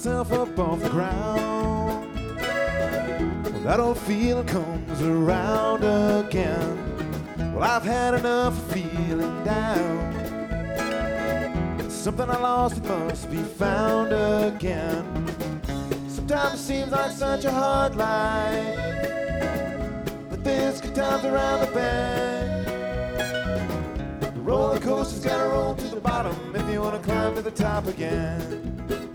myself up off the ground. Well, that old feeling comes around again. Well, I've had enough of feeling down. Something I lost, it must be found again. Sometimes it seems like such a hard life, but there's good times around the bend. The roller coaster's gotta roll to the bottom if you wanna climb to the top again.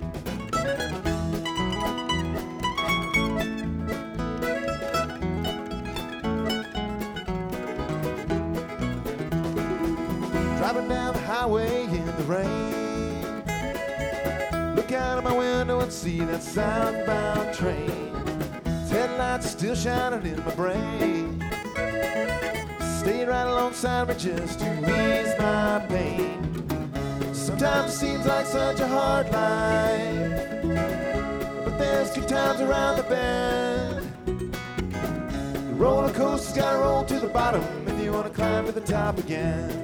Driving down the highway in the rain, look out of my window and see that southbound train. Its headlights still shining in my brain, staying right alongside me just to ease my pain. Sometimes it seems like such a hard life, but there's good times around the bend. The roller coaster's gotta roll to the bottom if you wanna climb to the top again.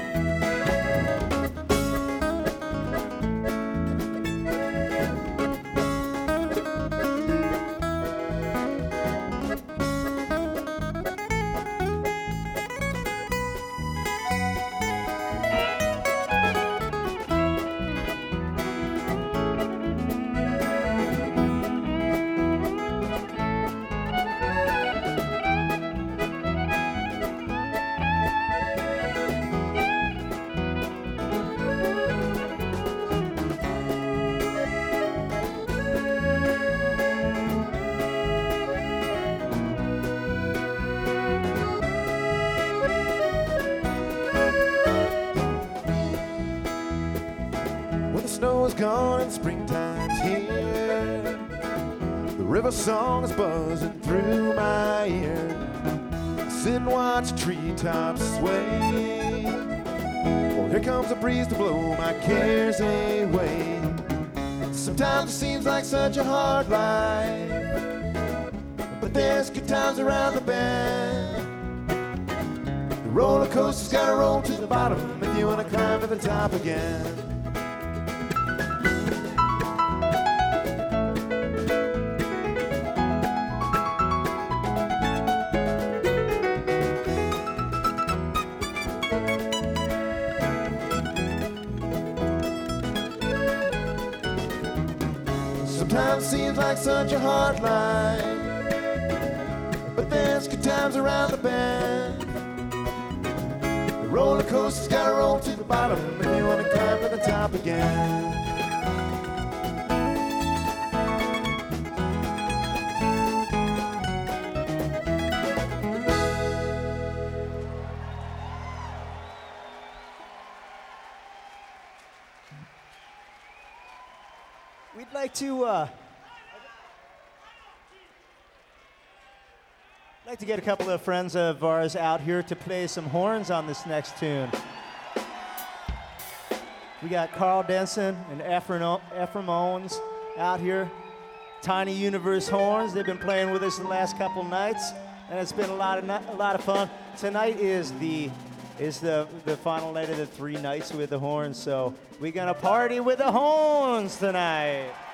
Snow is gone and springtime's here. The river song is buzzing through my ear. I sit and watch treetops sway. Well, here comes a breeze to blow my cares away. Sometimes it seems like such a hard life, but there's good times around the bend. The roller coaster's gotta roll to the bottom if you wanna climb to the top again. Sometimes it seems like such a hard life, but there's good times around the bend. The roller coaster's gotta roll to the bottom if you wanna climb to the top again. We'd like to get a couple of friends of ours out here to play some horns on this next tune. We got Carl Denson and Ephraim Owens out here. Tiny Universe horns. They've been playing with us the last couple nights, and it's been a lot of fun. Tonight is the final night of the 3 nights with the horns, so we're gonna party with the horns tonight.